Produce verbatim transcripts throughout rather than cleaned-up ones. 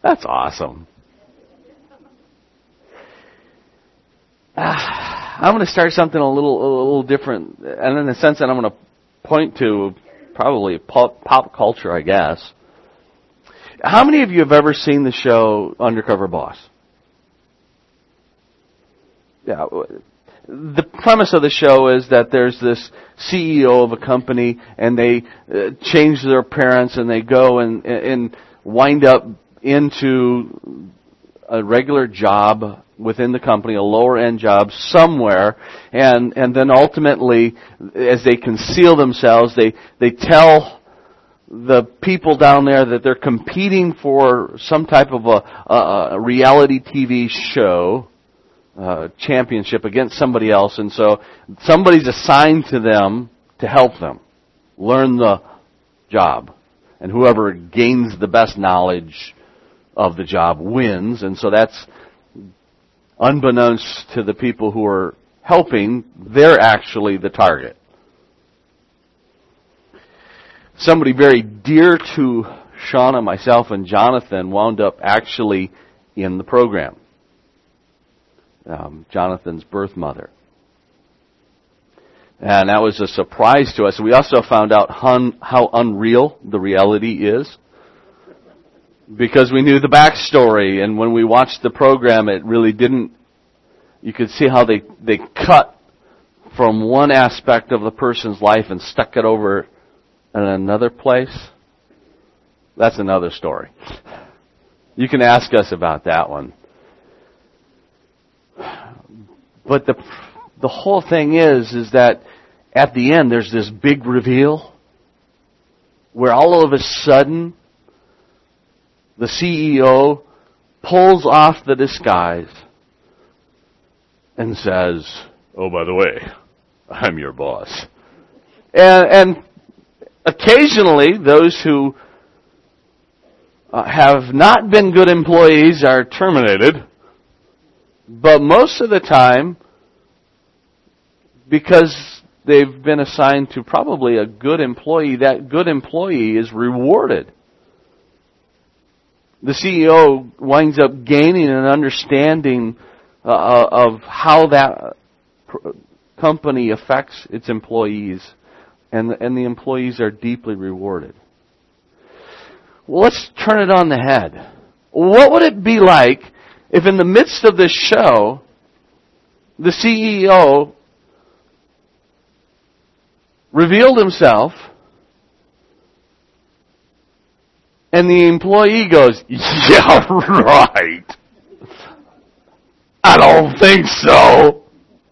That's awesome. Uh, I'm going to start something a little, a little different, and in the sense that I'm going to point to probably pop, pop culture, I guess. How many of you have ever seen the show Undercover Boss? Yeah. The premise of the show is that there's this C E O of a company, and they uh, change their appearance, and they go and, and wind up into a regular job within the company, a lower-end job somewhere, and and then ultimately, as they conceal themselves, they they tell the people down there that they're competing for some type of a, a, a reality T V show uh, championship against somebody else, and so somebody's assigned to them to help them learn the job, and whoever gains the best knowledge of the job wins, and so that's unbeknownst to the people who are helping, they're actually the target. Somebody very dear to Shauna, myself, and Jonathan wound up actually in the program. Um, Jonathan's birth mother. And that was a surprise to us. We also found out how, how unreal the reality is, because we knew the backstory, and when we watched the program, it really didn't, you could see how they, they cut from one aspect of the person's life and stuck it over in another place. That's another story. You can ask us about that one. But the the whole thing is, is that at the end there's this big reveal where all of a sudden the C E O pulls off the disguise and says, "Oh, by the way, I'm your boss." And, and occasionally those who uh, have not been good employees are terminated. But most of the time, because they've been assigned to probably a good employee, that good employee is rewarded. The C E O winds up gaining an understanding uh, of how that company affects its employees, and the, and the employees are deeply rewarded. Well, let's turn it on the head. What would it be like if in the midst of this show, the C E O revealed himself, and the employee goes, "Yeah, right. I don't think so."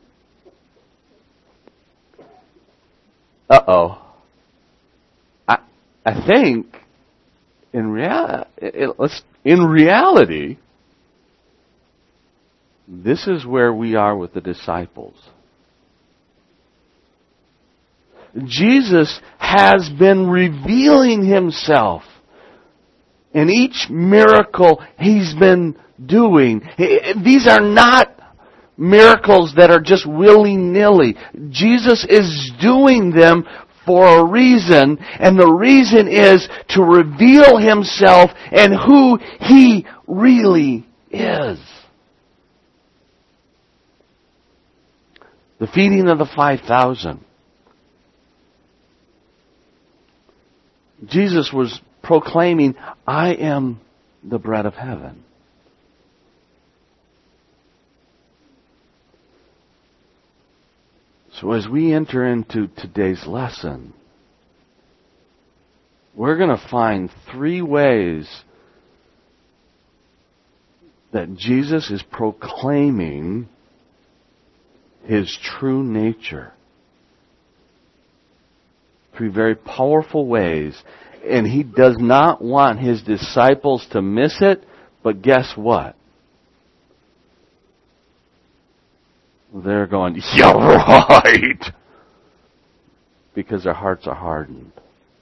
Uh-oh. I I think in real it, let's in reality, this is where we are with the disciples. Jesus has been revealing himself in each miracle he's been doing. These are not miracles that are just willy-nilly. Jesus is doing them for a reason, and the reason is to reveal himself and who he really is. The feeding of the five thousand. Jesus was proclaiming, "I am the bread of heaven." So as we enter into today's lesson, we're going to find three ways that Jesus is proclaiming His true nature. Three very powerful ways. And He does not want His disciples to miss it, but guess what? They're going, "Yeah, right!" because their hearts are hardened.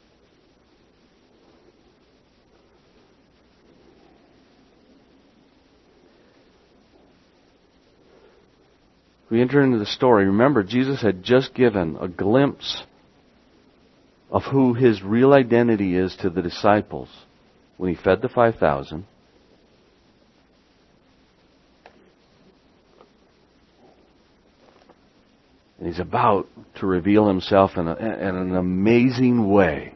We enter into the story. Remember, Jesus had just given a glimpse of who His real identity is to the disciples when He fed the five thousand. And He's about to reveal Himself in, a, in an amazing way.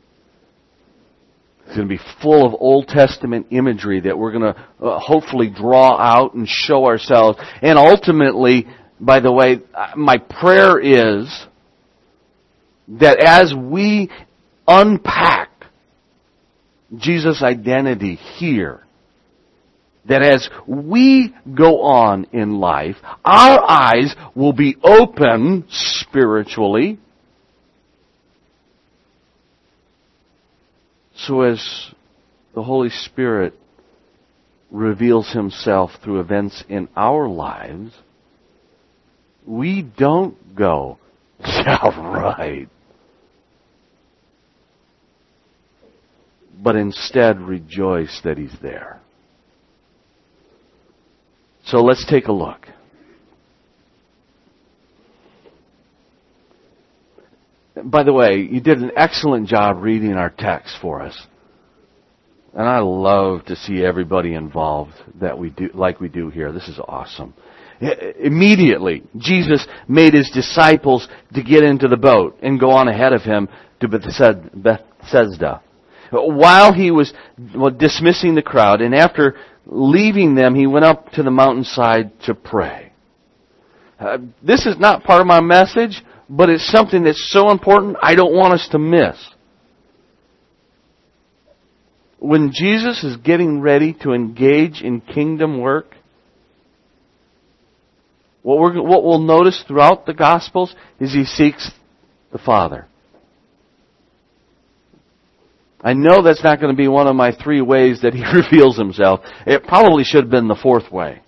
It's going to be full of Old Testament imagery that we're going to uh, hopefully draw out and show ourselves. And ultimately, by the way, my prayer is that as we unpack Jesus' identity here, that as we go on in life, our eyes will be open spiritually, so as the Holy Spirit reveals Himself through events in our lives, we don't go, yeah, right. But instead rejoice that He's there. So let's take a look. By the way, you did an excellent job reading our text for us. And I love to see everybody involved that we do, like we do here. This is awesome. Immediately, Jesus made His disciples to get into the boat and go on ahead of Him to Bethsaida. While He was dismissing the crowd, and after leaving them, He went up to the mountainside to pray. Uh, this is not part of my message, but it's something that's so important I don't want us to miss. When Jesus is getting ready to engage in kingdom work, what, we're, what we'll notice throughout the Gospels is He seeks the Father. I know that's not going to be one of my three ways that He reveals Himself. It probably should have been the fourth way.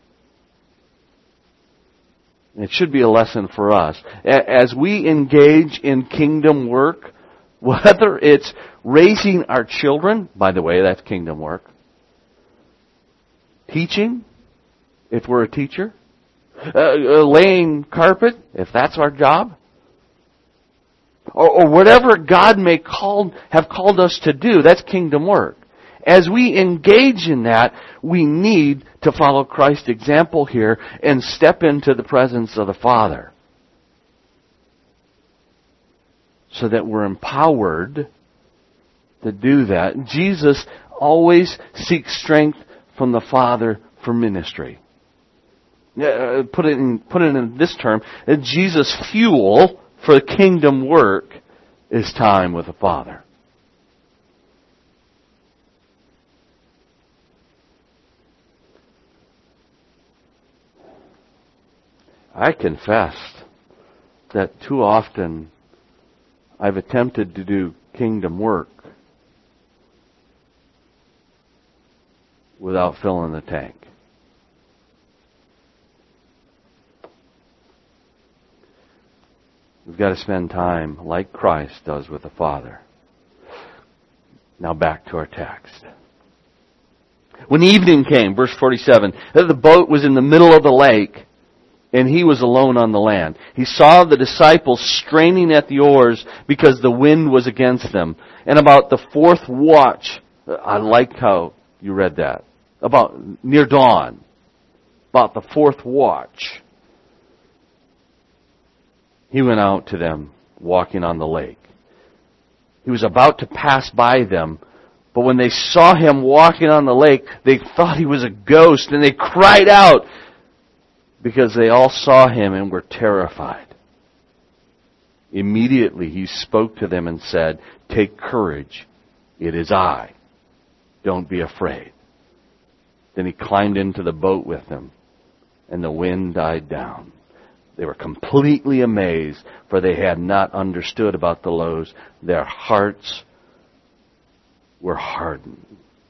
It should be a lesson for us. As we engage in kingdom work, whether it's raising our children, by the way, that's kingdom work. Teaching, if we're a teacher. Uh, laying carpet, if that's our job. Or, or whatever God may call, have called us to do, that's kingdom work. As we engage in that, we need to follow Christ's example here and step into the presence of the Father, so that we're empowered to do that. Jesus always seeks strength from the Father for ministry. Uh, put it in, put it in this term, that Jesus' fuel for the kingdom work is time with the Father. I confess that too often I've attempted to do kingdom work without filling the tank. We've got to spend time like Christ does with the Father. Now back to our text. When evening came, verse forty-seven, the boat was in the middle of the lake, and He was alone on the land. He saw the disciples straining at the oars because the wind was against them. And about the fourth watch, I like how you read that, about near dawn, about the fourth watch, He went out to them walking on the lake. He was about to pass by them, but when they saw Him walking on the lake, they thought He was a ghost, and they cried out because they all saw Him and were terrified. Immediately He spoke to them and said, "Take courage, it is I. Don't be afraid." Then He climbed into the boat with them, and the wind died down. They were completely amazed, for they had not understood about the loaves. Their hearts were hardened.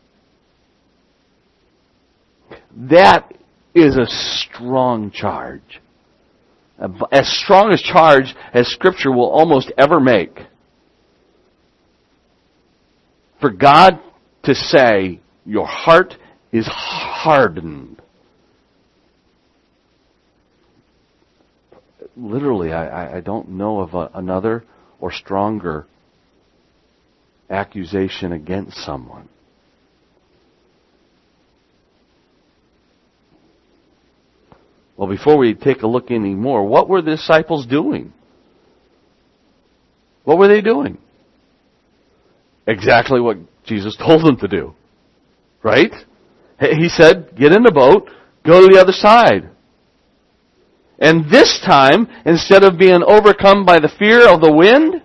That is a strong charge. As strong a charge as Scripture will almost ever make. For God to say, your heart is hardened. Literally, I, I don't know of a, another or stronger accusation against someone. Well, before we take a look any more, what were the disciples doing? What were they doing? Exactly what Jesus told them to do. Right? He said, get in the boat, go to the other side. And this time, instead of being overcome by the fear of the wind,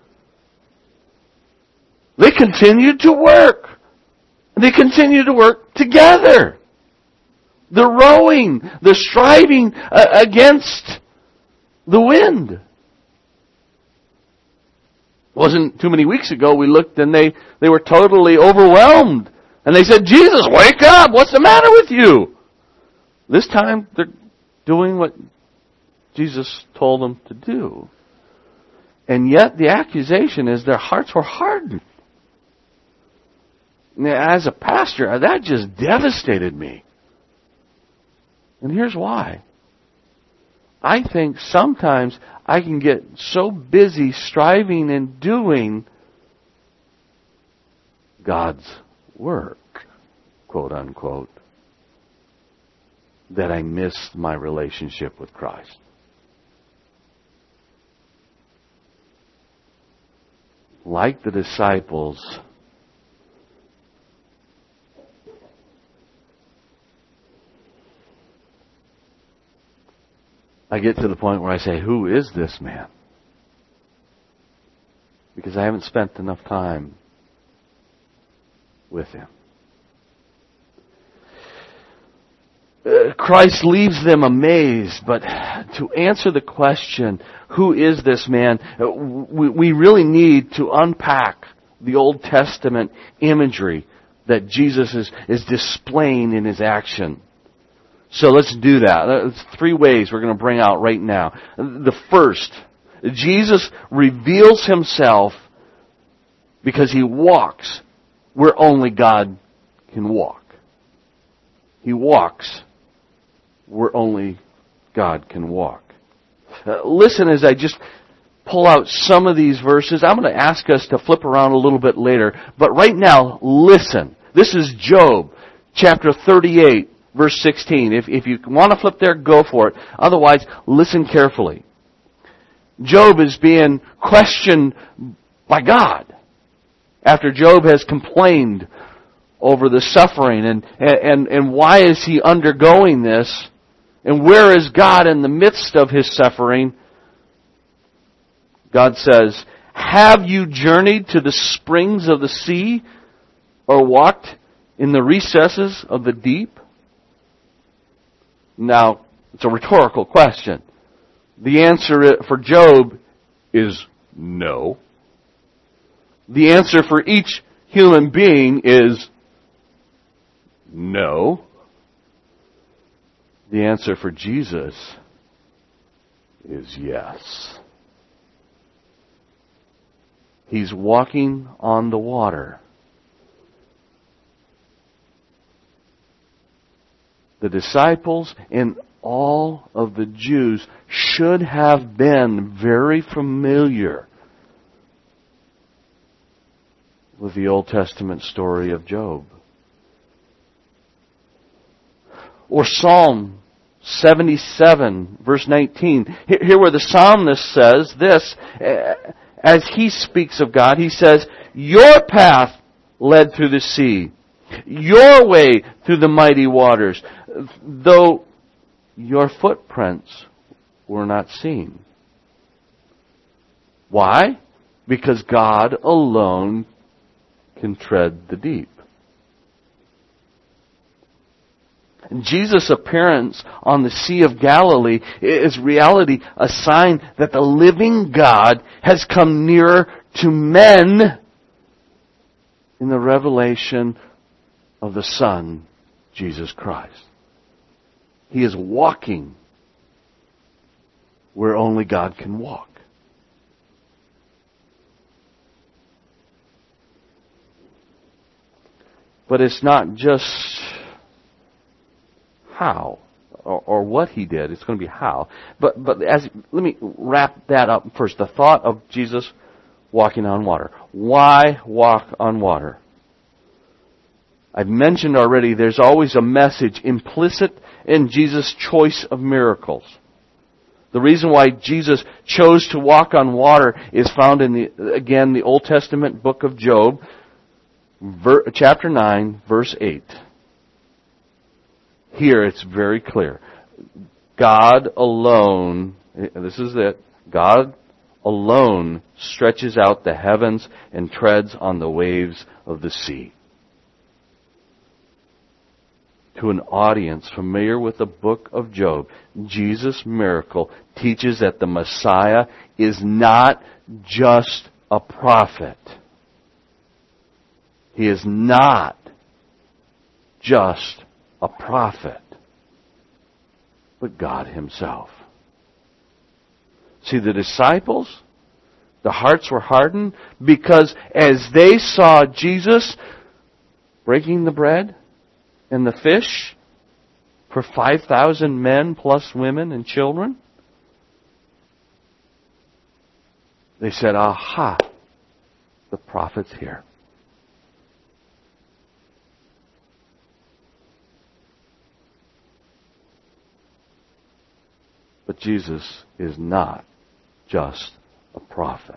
they continued to work. They continued to work together. The rowing, the striving uh, against the wind. It wasn't too many weeks ago we looked and they, they were totally overwhelmed. And they said, Jesus, wake up! What's the matter with you? This time they're doing what Jesus told them to do. And yet the accusation is their hearts were hardened. As a pastor, that just devastated me. And here's why. I think sometimes I can get so busy striving and doing God's work, quote unquote, that I miss my relationship with Christ. Like the disciples, I get to the point where I say, who is this man? Because I haven't spent enough time with him. Uh, Christ leaves them amazed, but to answer the question, who is this man, uh, we, we really need to unpack the Old Testament imagery that Jesus is, is displaying in His action. So let's do that. There's three ways we're going to bring out right now. The first, Jesus reveals Himself because He walks where only God can walk. He walks where only God can walk. Uh, listen as I just pull out some of these verses. I'm going to ask us to flip around a little bit later. But right now, listen. This is Job, chapter thirty-eight. Verse sixteen. If, if you want to flip there, go for it. Otherwise, listen carefully. Job is being questioned by God after Job has complained over the suffering and, and, and why is he undergoing this and where is God in the midst of his suffering. God says, have you journeyed to the springs of the sea or walked in the recesses of the deep? Now, it's a rhetorical question. The answer for Job is no. The answer for each human being is no. The answer for Jesus is yes. He's walking on the water. The disciples and all of the Jews should have been very familiar with the Old Testament story of Job. Or Psalm seventy-seven, verse nineteen. Here where the psalmist says this, as he speaks of God, he says, your path led through the sea, your way through the mighty waters, though your footprints were not seen. Why? Because God alone can tread the deep. Jesus' appearance on the Sea of Galilee is reality a sign that the living God has come nearer to men in the revelation of the Son, Jesus Christ. He is walking where only God can walk. But it's not just how or, or what He did. It's going to be how. But but as let me wrap that up first. The thought of Jesus walking on water. Why walk on water? I've mentioned already, there's always a message implicit in Jesus' choice of miracles. The reason why Jesus chose to walk on water is found in, the again, the Old Testament book of Job, ver, chapter nine, verse eight. Here it's very clear. God alone, this is it, God alone stretches out the heavens and treads on the waves of the sea. To an audience familiar with the book of Job, Jesus' miracle teaches that the Messiah is not just a prophet. He is not just a prophet, but God Himself. See, the disciples, their hearts were hardened because as they saw Jesus breaking the bread and the fish for five thousand men plus women and children, they said, aha, the prophet's here. But Jesus is not just a prophet.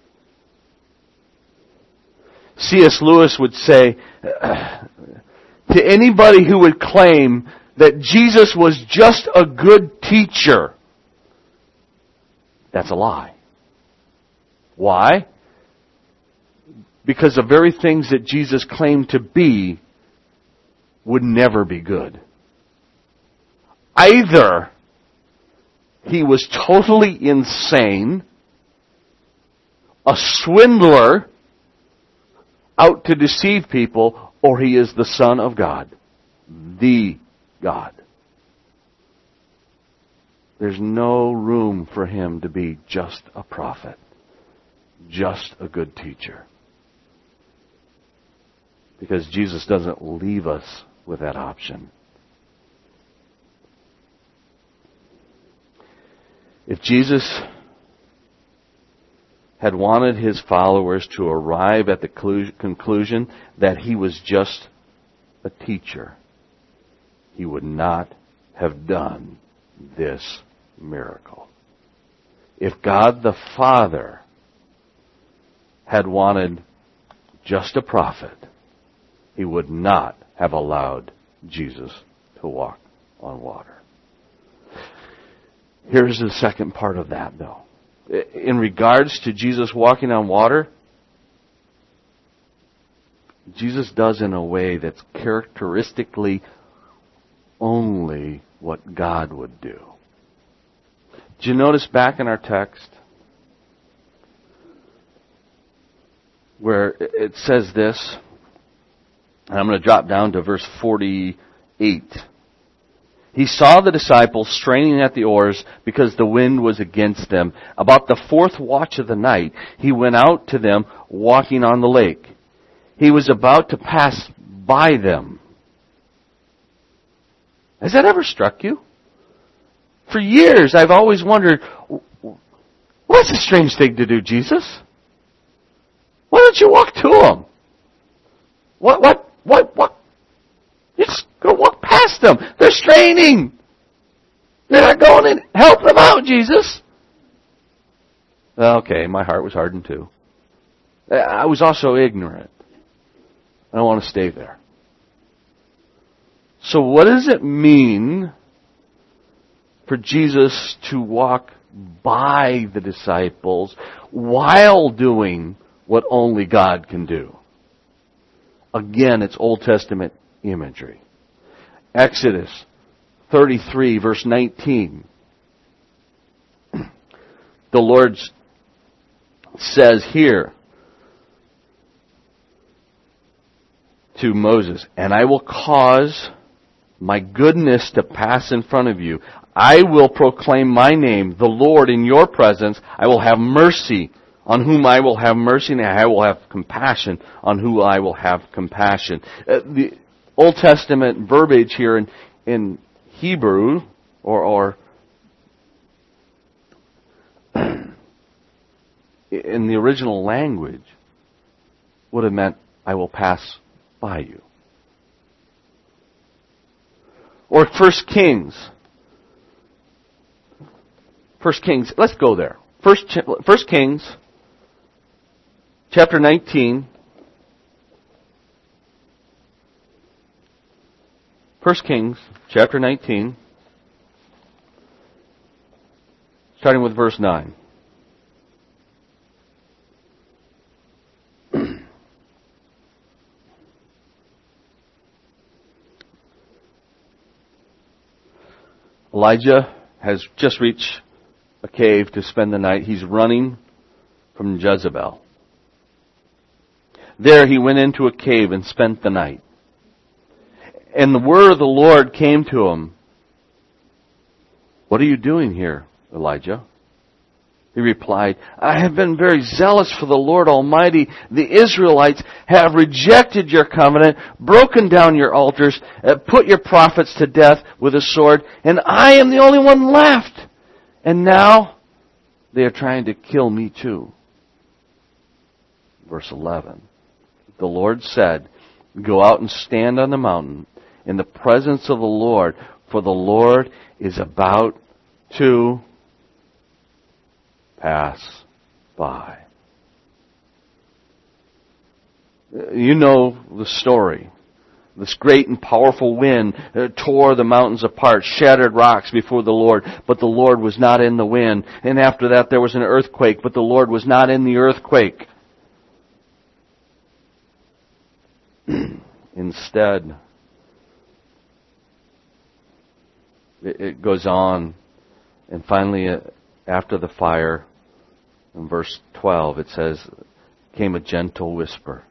C S Lewis would say, to anybody who would claim that Jesus was just a good teacher, that's a lie. Why? Because the very things that Jesus claimed to be would never be good. Either He was totally insane, a swindler out to deceive people, or He is the Son of God, the God. There's no room for Him to be just a prophet, just a good teacher. Because Jesus doesn't leave us with that option. If Jesus had wanted His followers to arrive at the conclusion that He was just a teacher, He would not have done this miracle. If God the Father had wanted just a prophet, He would not have allowed Jesus to walk on water. Here's the second part of that, though. In regards to Jesus walking on water, Jesus does in a way that's characteristically only what God would do. Did you notice back in our text where it says this? And I'm going to drop down to verse forty-eight. He saw the disciples straining at the oars because the wind was against them. About the fourth watch of the night, He went out to them walking on the lake. He was about to pass by them. Has that ever struck you? For years, I've always wondered, what's a strange thing to do, Jesus? Why don't you walk to them? What, what, what, what? You just go walk past them. They're straining. You're not going and help them out, Jesus. Okay, my heart was hardened too. I was also ignorant. I don't want to stay there. So what does it mean for Jesus to walk by the disciples while doing what only God can do? Again, it's Old Testament imagery. Exodus thirty-three, verse nineteen. The Lord says here to Moses, "And I will cause my goodness to pass in front of you. I will proclaim my name, the Lord, in your presence. I will have mercy on whom I will have mercy, and I will have compassion on who I will have compassion." Uh, the Old Testament verbiage here in, in Hebrew, or, or in the original language, would have meant, I will pass by you. Or First Kings. First Kings. Let's go there. First, First Kings, chapter nineteen. First Kings, chapter nineteen, starting with verse nine. Elijah has just reached a cave to spend the night. He's running from Jezebel. There he went into a cave and spent the night. And the word of the Lord came to him. What are you doing here, Elijah? He replied, I have been very zealous for the Lord Almighty. The Israelites have rejected your covenant, broken down your altars, put your prophets to death with a sword, and I am the only one left. And now they are trying to kill me too. Verse eleven. The Lord said, go out and stand on the mountain in the presence of the Lord, for the Lord is about to pass by. You know the story. This great and powerful wind tore the mountains apart, shattered rocks before the Lord, but the Lord was not in the wind. And after that there was an earthquake, but the Lord was not in the earthquake. Instead, it goes on, and finally, after the fire, in verse twelve, it says, came a gentle whisper.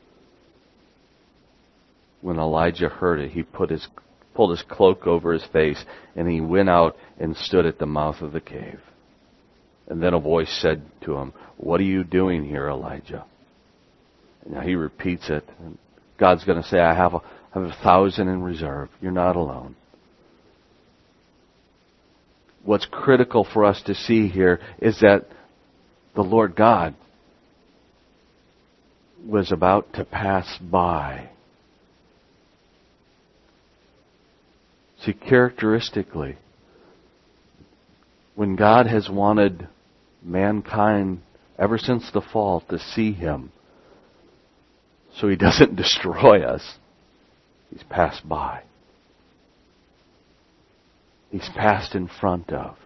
When Elijah heard it, he put his, pulled his cloak over his face, and he went out and stood at the mouth of the cave. And then a voice said to him, what are you doing here, Elijah? And now he repeats it. And God's going to say, I have a, I have a thousand in reserve. You're not alone. What's critical for us to see here is that the Lord God was about to pass by. See, characteristically, when God has wanted mankind ever since the fall to see Him, so He doesn't destroy us, He's passed by. He's passed in front of.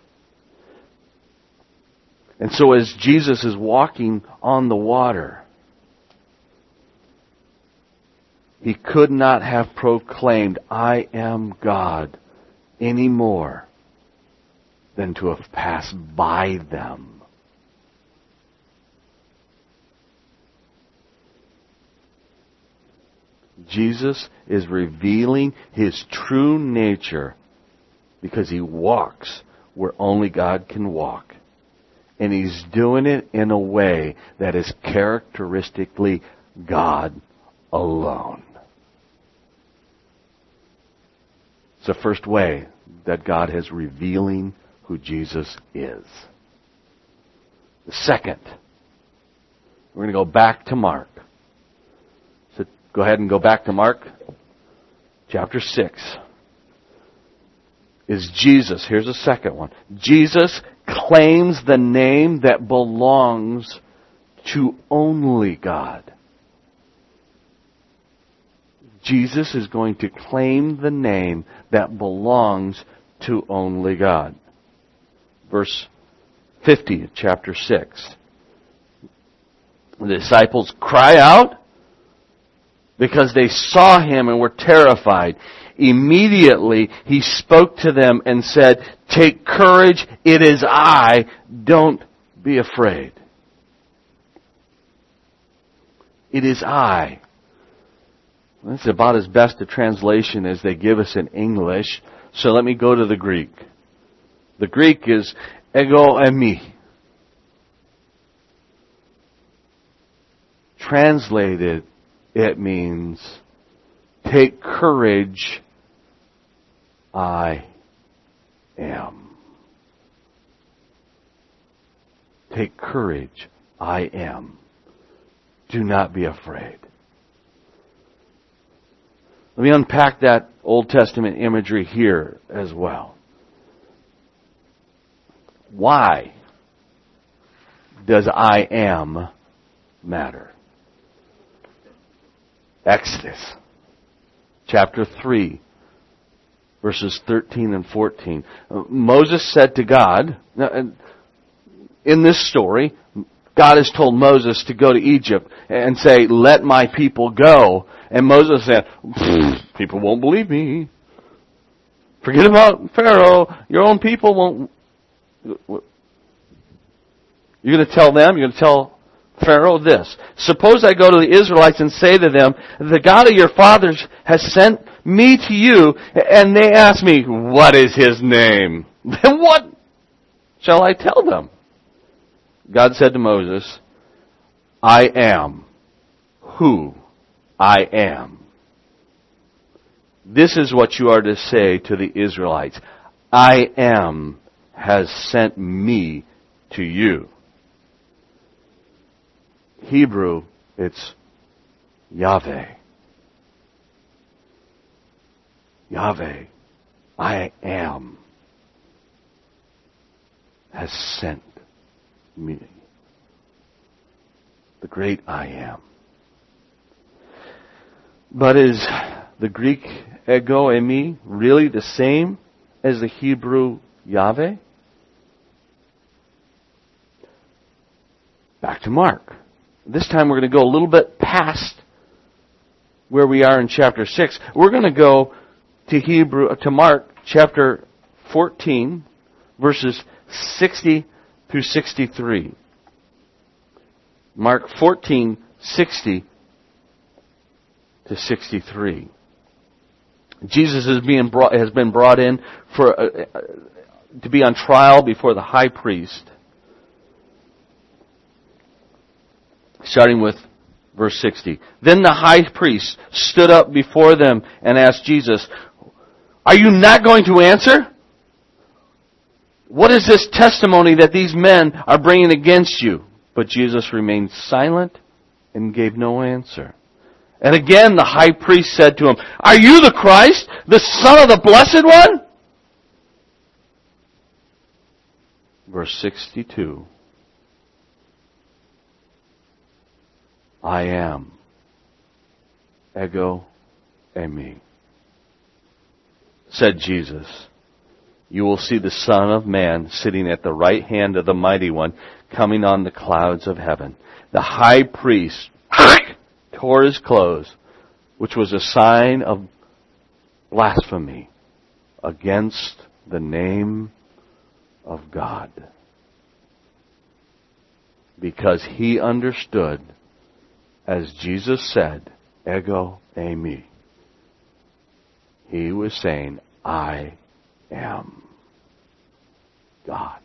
And so as Jesus is walking on the water, He could not have proclaimed, I am God, any more than to have passed by them. Jesus is revealing His true nature because He walks where only God can walk. And He's doing it in a way that is characteristically God alone. It's the first way that God is revealing who Jesus is. The second, we're going to go back to Mark. So go ahead and go back to Mark chapter six. Is Jesus, here's the second one. Jesus claims the name that belongs to only God. Jesus is going to claim the name that belongs to only God. Verse fifty, chapter six. The disciples cry out because they saw Him and were terrified. Immediately He spoke to them and said, take courage, it is I, don't be afraid. It is I. That's about as best a translation as they give us in English. So let me go to the Greek. The Greek is ego eimi. Translated, it means, take courage, I am. Take courage, I am. Do not be afraid. Let me unpack that Old Testament imagery here as well. Why does I am matter? Exodus chapter three, verses thirteen and fourteen. Moses said to God, in this story, God has told Moses to go to Egypt and say, let my people go. And Moses said, people won't believe me. Forget about Pharaoh. Your own people won't. You're going to tell them, you're going to tell Pharaoh this. Suppose I go to the Israelites and say to them, the God of your fathers has sent me to you, and they ask me, what is his name? Then what shall I tell them? God said to Moses, I am who I am. This is what you are to say to the Israelites. I am has sent me to you. Hebrew, it's Yahweh. Yahweh, I am, has sent me. The great I am. But is the Greek ego eimi really the same as the Hebrew Yahweh? Back to Mark. This time we're going to go a little bit past where we are in chapter six. We're going to go to Hebrew to Mark chapter fourteen, verses sixty through sixty-three. Mark fourteen, sixty to sixty-three. Jesus is being brought, has been brought in for uh, to be on trial before the high priest. Starting with verse sixty. Then the high priest stood up before them and asked Jesus, are you not going to answer? What is this testimony that these men are bringing against you? But Jesus remained silent and gave no answer. And again the high priest said to him, are you the Christ, the Son of the Blessed One? Verse sixty-two. I am, ego eimi, said Jesus. You will see the Son of Man sitting at the right hand of the Mighty One, coming on the clouds of heaven. The high priest tore his clothes, which was a sign of blasphemy against the name of God, because he understood, as Jesus said, ego eimi. He was saying, I am God.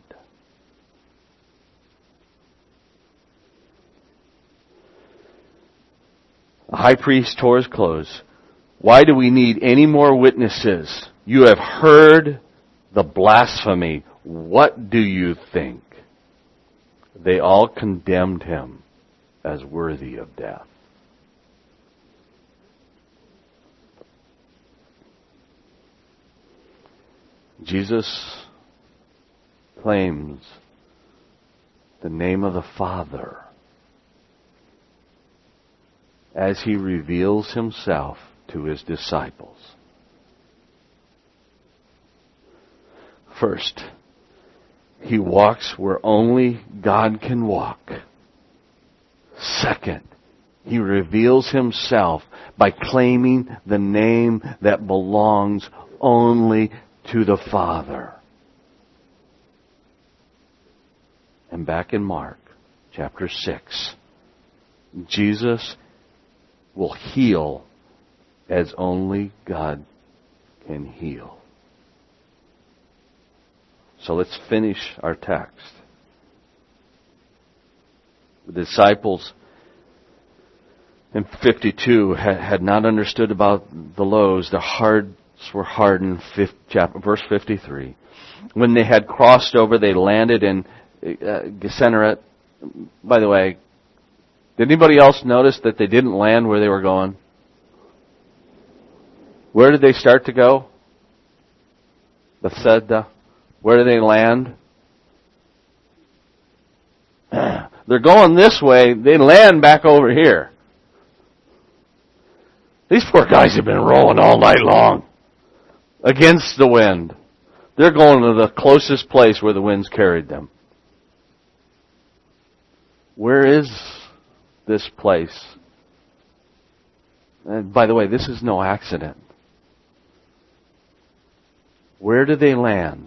The high priest tore his clothes. Why do we need any more witnesses? You have heard the blasphemy. What do you think? They all condemned him as worthy of death. Jesus claims the name of the Father as he reveals himself to his disciples. First, he walks where only God can walk. Second, he reveals himself by claiming the name that belongs only to the Father. And back in Mark chapter six, Jesus will heal as only God can heal. So let's finish our text. The disciples in fifty-two had not understood about the loaves. Their hearts were hardened. Verse fifty-three. When they had crossed over, they landed in uh, Gennesaret. By the way, did anybody else notice that they didn't land where they were going? Where did they start to go? Bethsaida. Where do they land? They're going this way. They land back over here. These poor guys have been rowing all night long against the wind. They're going to the closest place where the winds carried them. Where is this place? And by the way, this is no accident. Where do they land?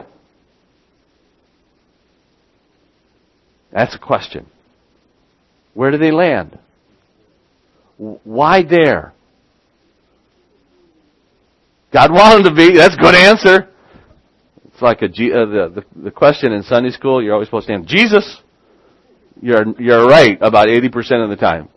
That's a question. Where do they land? Why there? God wanted to be. That's a good answer. It's like a, uh, the, the the question in Sunday school. You're always supposed to answer Jesus. You're you're right about eighty percent of the time.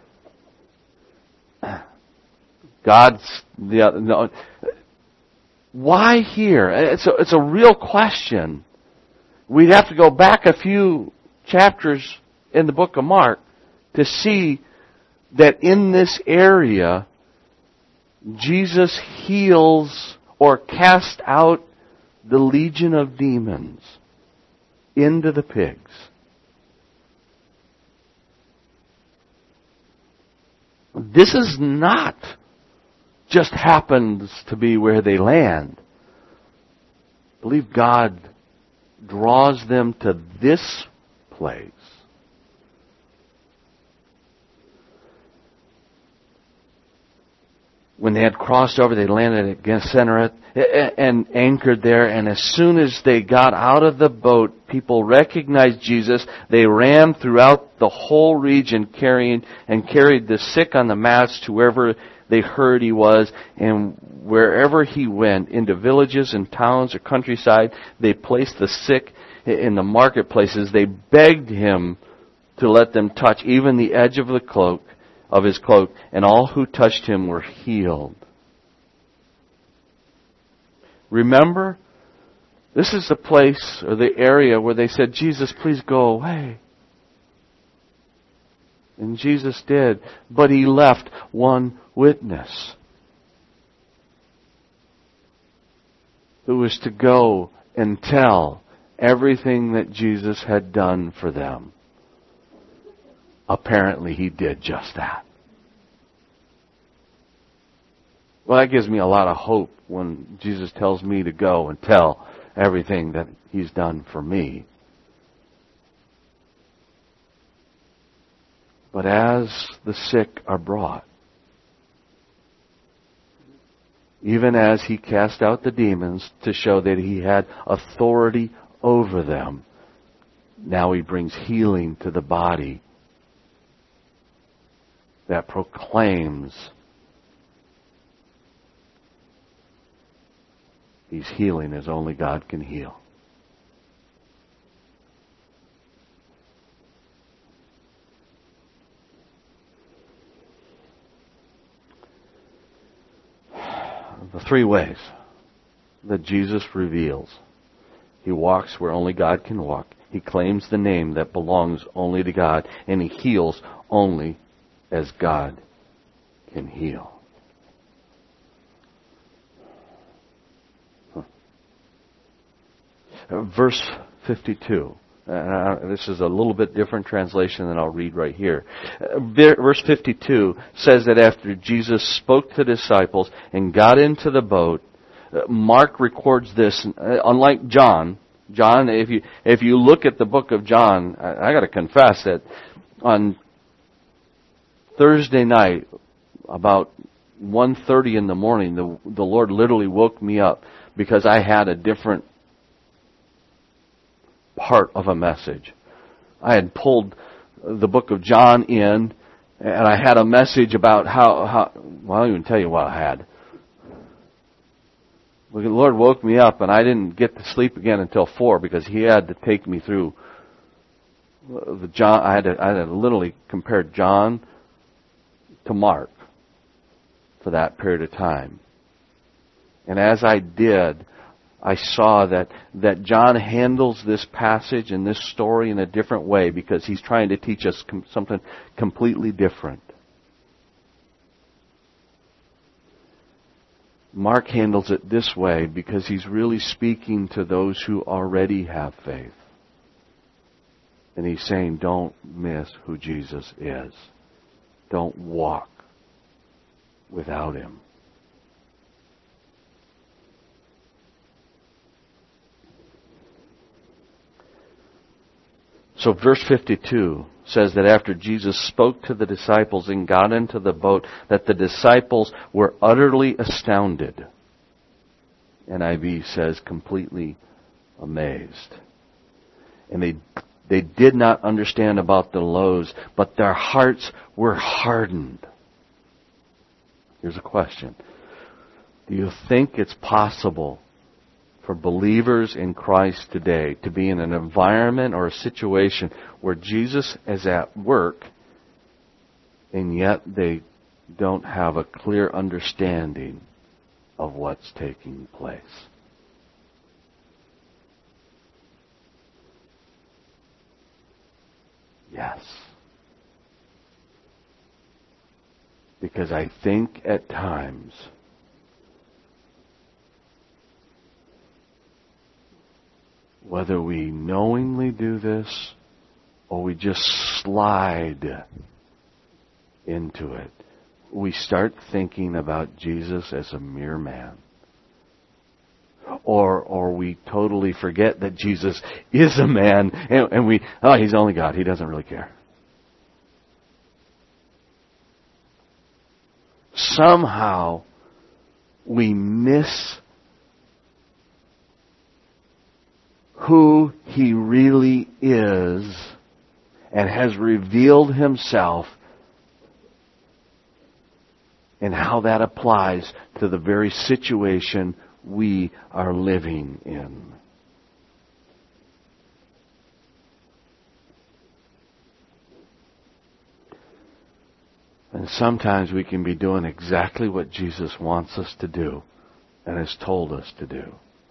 God's the no. Why here? It's a, it's a real question. We'd have to go back a few chapters in the book of Mark to see that in this area, Jesus heals or casts out the legion of demons into the pigs. This is not just happens to be where they land. I believe God draws them to this place. When they had crossed over, they landed at Gennesaret and anchored there. And as soon as they got out of the boat, people recognized Jesus. They ran throughout the whole region, carrying and carried the sick on the mats to wherever they heard he was. And wherever he went, into villages and towns or countryside, they placed the sick in the marketplaces. They begged him to let them touch even the edge of the cloak. of his cloak, and all who touched him were healed. Remember, this is the place or the area where they said, Jesus, please go away. And Jesus did, but he left one witness who was to go and tell everything that Jesus had done for them. Apparently he did just that. Well, that gives me a lot of hope when Jesus tells me to go and tell everything that he's done for me. But as the sick are brought, even as he cast out the demons to show that he had authority over them, now he brings healing to the body that proclaims he's healing as only God can heal. The three ways that Jesus reveals. He walks where only God can walk. He claims the name that belongs only to God. And he heals only as God can heal. Huh. Verse fifty-two. Uh, this is a little bit different translation than I'll read right here. Uh, verse fifty-two says that after Jesus spoke to the disciples and got into the boat, uh, Mark records this, uh, unlike John. John, if you if you look at the book of John, I, I got to confess that on Thursday night, about one thirty in the morning, the the Lord literally woke me up because I had a different part of a message. I had pulled the book of John in, and I had a message about how, how well, I don't even tell you what I had. The Lord woke me up, and I didn't get to sleep again until four because He had to take me through the John. I had to, I had to literally compare John to Mark for that period of time. And as I did, I saw that, that John handles this passage and this story in a different way because he's trying to teach us com- something completely different. Mark handles it this way because he's really speaking to those who already have faith. And he's saying, don't miss who Jesus is. Don't walk without Him. So verse fifty-two says that after Jesus spoke to the disciples and got into the boat, that the disciples were utterly astounded. N I V says completely amazed. And they they did not understand about the loaves, but their hearts were hardened. Here's a question. Do you think it's possible for believers in Christ today to be in an environment or a situation where Jesus is at work and yet they don't have a clear understanding of what's taking place? Yes. Because I think at times whether we knowingly do this or we just slide into it, we start thinking about Jesus as a mere man. Or or we totally forget that Jesus is a man and, and we, oh, He's only God. He doesn't really care. Somehow we miss who He really is and has revealed Himself and how that applies to the very situation we are living in. And sometimes we can be doing exactly what Jesus wants us to do and has told us to do,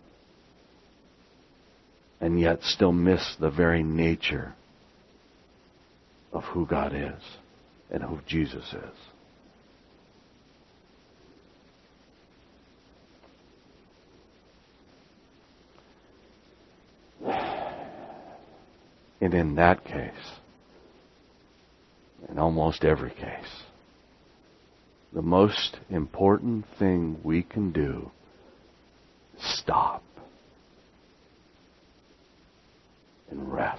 and yet still miss the very nature of who God is and who Jesus is. And in that case, in almost every case, the most important thing we can do is stop and rest.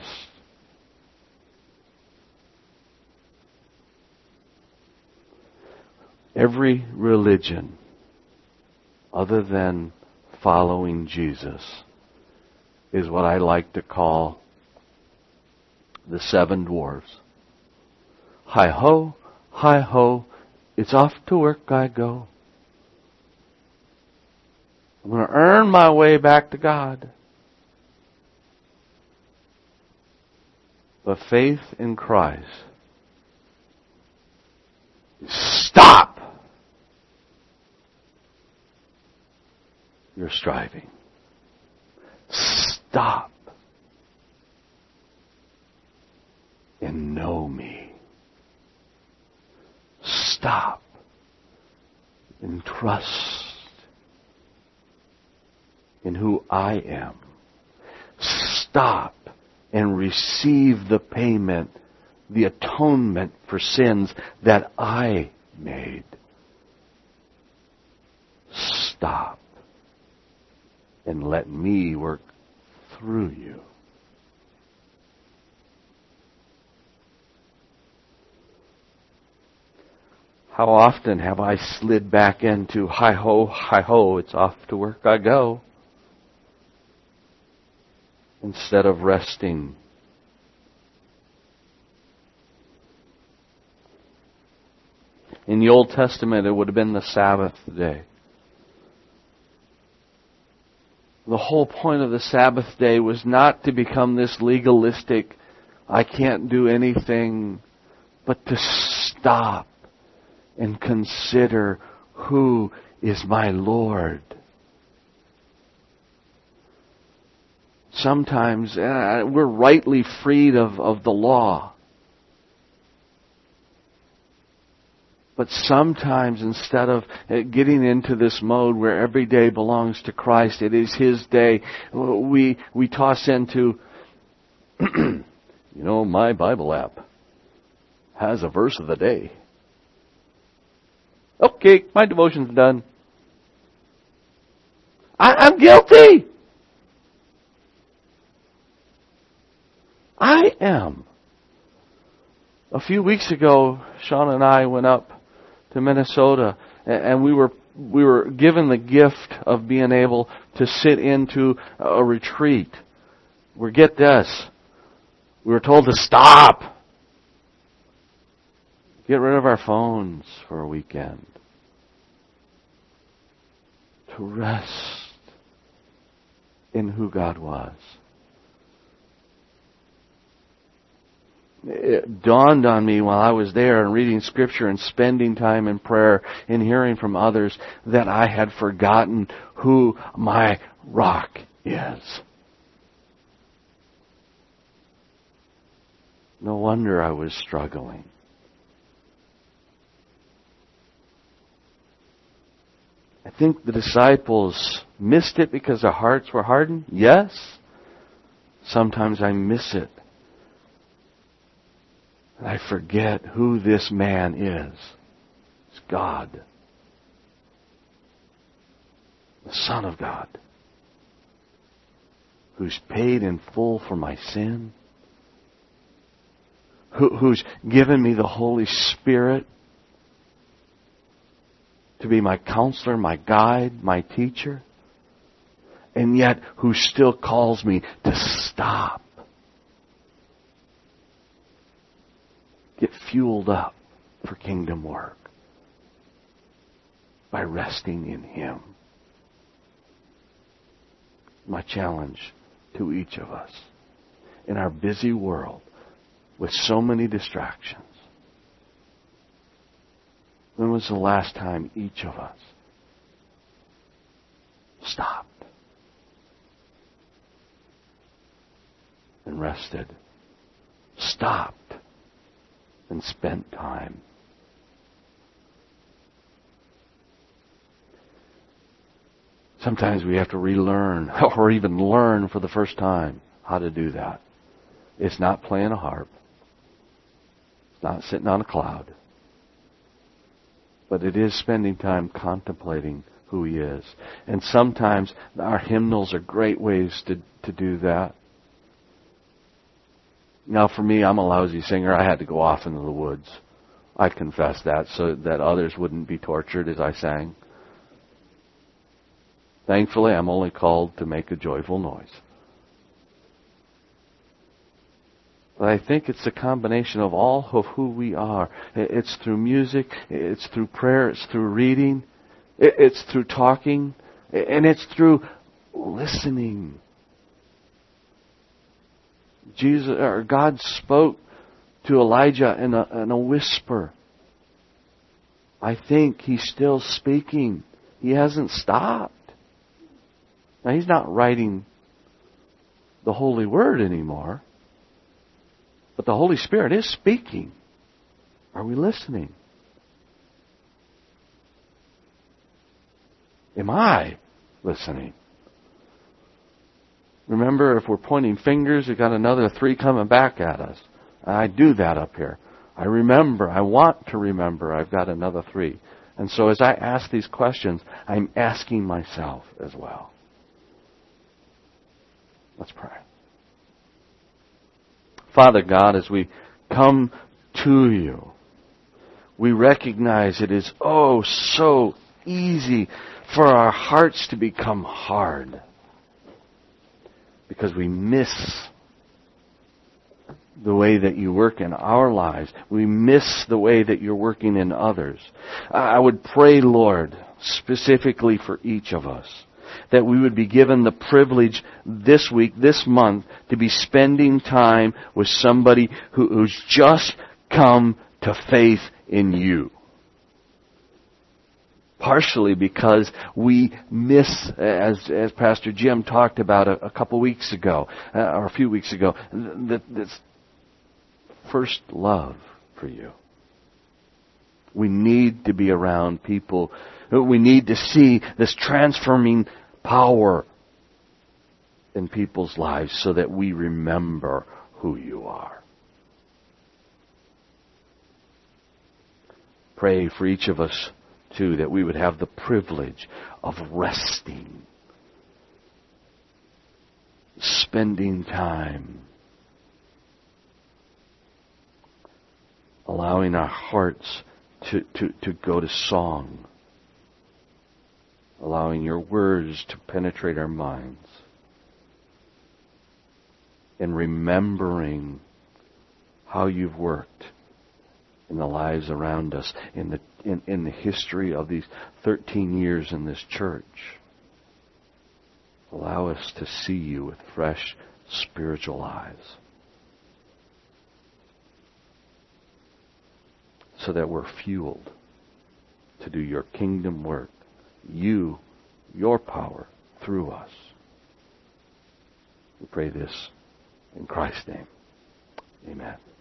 Every religion other than following Jesus is what I like to call the seven dwarfs. Hi-ho, hi-ho, it's off to work I go. I'm going to earn my way back to God. But faith in Christ is stop your striving. Stop and know me. Stop and trust in who I am. Stop and receive the payment, the atonement for sins that I made. Stop and let me work through you. How often have I slid back into hi-ho, hi-ho, it's off to work I go, instead of resting. In the Old Testament, it would have been the Sabbath day. The whole point of the Sabbath day was not to become this legalistic, I can't do anything, but to stop and consider who is my Lord. Sometimes uh, we're rightly freed of, of the law. But sometimes instead of getting into this mode where every day belongs to Christ, it is His day, we we toss into, you know, my Bible app has a verse of the day. Okay, my devotion's done. I, I'm guilty. I am. A few weeks ago, Sean and I went up to Minnesota, and we were we were given the gift of being able to sit into a retreat. Where, get this, we were told to stop. Get rid of our phones for a weekend. To rest in who God was. It dawned on me while I was there and reading Scripture and spending time in prayer and hearing from others that I had forgotten who my rock is. No wonder I was struggling. I think the disciples missed it because their hearts were hardened. Yes. Sometimes I miss it. And I forget who this man is. It's God. The Son of God. Who's paid in full for my sin. Who, who's given me the Holy Spirit to be my counselor, my guide, my teacher. And yet who still calls me to stop. Get fueled up for kingdom work by resting in Him. My challenge to each of us in our busy world with so many distractions. When was the last time each of us stopped and rested, stopped and spent time? Sometimes we have to relearn or even learn for the first time how to do that. It's not playing a harp. It's not sitting on a cloud. But it is spending time contemplating who He is. And sometimes our hymnals are great ways to, to do that. Now for me, I'm a lousy singer. I had to go off into the woods. I confess that so that others wouldn't be tortured as I sang. Thankfully, I'm only called to make a joyful noise. But I think it's a combination of all of who we are. It's through music, it's through prayer, it's through reading, it's through talking, and it's through listening. Jesus or God spoke to Elijah in a, in a whisper. I think He's still speaking. He hasn't stopped. Now, He's not writing the Holy Word anymore. But the Holy Spirit is speaking. Are we listening? Am I listening? Remember, if we're pointing fingers, we've got another three coming back at us. I do that up here. I remember. I want to remember. I've got another three. And so as I ask these questions, I'm asking myself as well. Let's pray. Father God, as we come to You, we recognize it is oh so easy for our hearts to become hard because we miss the way that You work in our lives. We miss the way that You're working in others. I would pray, Lord, specifically for each of us, that we would be given the privilege this week, this month, to be spending time with somebody who, who's just come to faith in You. Partially because we miss, as as Pastor Jim talked about a, a couple weeks ago, uh, or a few weeks ago, that this first love for You. We need to be around people. We need to see this transforming power in people's lives so that we remember who you are. Pray for each of us, too, that we would have the privilege of resting, spending time, allowing our hearts to, to, to go to song, allowing your words to penetrate our minds, and remembering how you've worked in the lives around us, in the in, in the history of these thirteen years in this church. Allow us to see you with fresh spiritual eyes, so that we're fueled to do your kingdom work, you, your power through us. We pray this in Christ's name. Amen.